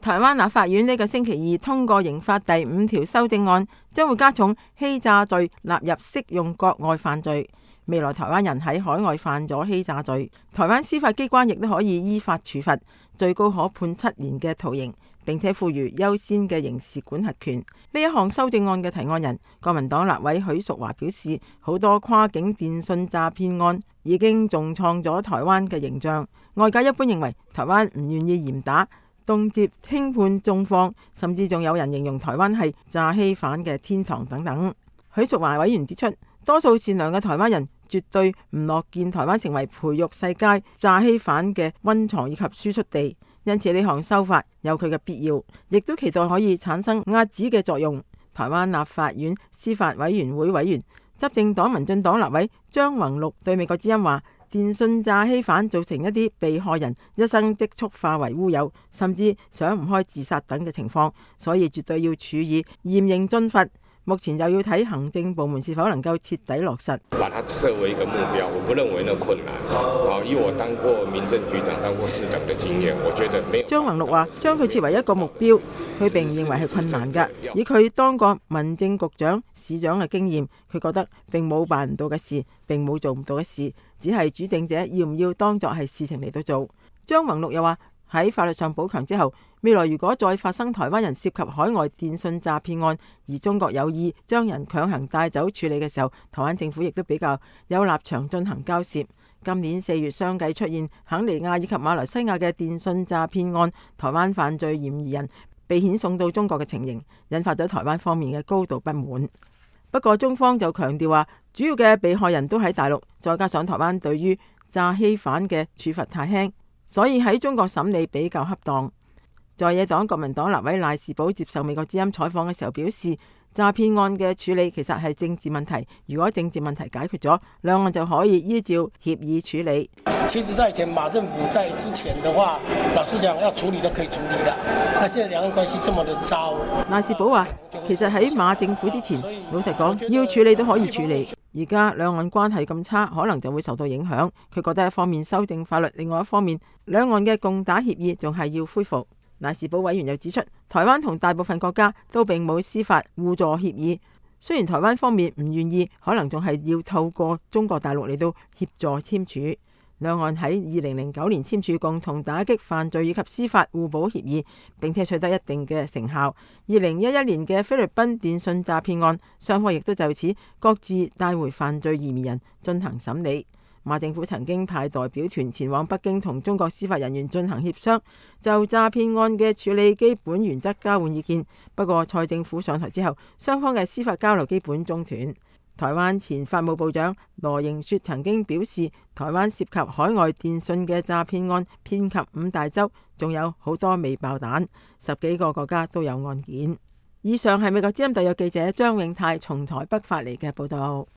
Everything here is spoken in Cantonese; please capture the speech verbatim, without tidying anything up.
台灣立法院呢個星期二通過刑法第五條修正案，將會加重欺詐罪納入適用國外犯罪。未來台灣人喺海外犯咗欺詐罪，台灣司法機關亦都可以依法處罰，最高可判七年嘅徒刑，並且賦予優先嘅刑事管轄權。呢一項修正案嘅提案人國民黨立委許淑華表示，好多跨境電信詐騙案已經重創咗台灣嘅形象。外界一般認為台灣唔願意嚴打，動輒輕判重放，甚至仲有人形容台灣係詐欺犯嘅天堂等等。許淑華委員指出，多數善良嘅台灣人絕對唔樂見台灣成為培育世界詐欺犯嘅溫床以及輸出地，因此呢項修法有佢嘅必要，亦都期待可以產生遏止嘅作用。台灣立法院司法委員會委員、執政黨民進黨立委張宏陸對美國之音話，電信詐欺犯造成一啲被害人一生積蓄化為烏有，甚至想唔開自殺等嘅情況，所以絕對要處以嚴刑峻罰。目前就要睇行政部門是否能夠徹底落實。 把它設為一個目標，我不認為那困難。好，以我當過民政局長、當過市長的經驗，我覺得沒有。 張宏陸話：將佢設為一個目標，佢並唔認為係困難㗎。以佢當過民政局長、市長嘅經驗，佢覺得並冇辦唔到嘅事，並冇做唔到嘅事，只係主政者要唔要當作係事情嚟到做。張宏陸又話：喺法律上補強之後，未來如果再發生台灣人涉及海外電信詐騙案，而中國有意將人強行帶走處理嘅時候，台灣政府亦都比較有立場進行交涉。今年四月相繼出現肯尼亞以及馬來西亞嘅電信詐騙案，台灣犯罪嫌疑人被遣送到中國嘅情形，引發咗台灣方面嘅高度不滿。不過中方就強調話，主要嘅被害人都喺大陸，再加上台灣對於詐欺犯嘅處罰太輕，所以喺中國審理比較恰當。在野黨國民黨立委賴士葆接受美國之音採訪嘅時候表示，詐騙案嘅處理其實係政治問題，如果政治問題解決咗，兩岸就可以依照協議處理。 其實在前馬政府在之前的話，老實講要處理都可以處理的。那現在兩岸關係這麼的糟， 賴士葆話，其實喺馬政府之前，老實講要處理都可以處理。而家兩岸關係咁差，可能就會受到影響。佢覺得一方面修正法律，另外一方面兩岸嘅共打協議仲係要恢復。賴士葆委員又指出，台灣同大部分國家都並冇司法互助協議，雖然台灣方面唔願意，可能仲係要透過中國大陸嚟到協助簽署。兩岸喺二零零九年簽署共同打擊犯罪以及司法互補協議，並且取得一定嘅成效。二零一一年嘅菲律賓電信詐騙案，雙方亦都就此各自帶回犯罪嫌疑人進行審理。馬政府曾經派代表團前往北京同中國司法人員進行協商，就詐騙案嘅處理基本原則交換意見。不過蔡政府上台之後，雙方嘅司法交流基本中斷。台灣前法務部長羅盈雪曾經表示，台灣涉及海外電信嘅詐騙案遍及五大洲，仲有好多未爆彈，十幾個國家都有案件。以上係美國之音特約記者張永泰從台北發嚟嘅報道。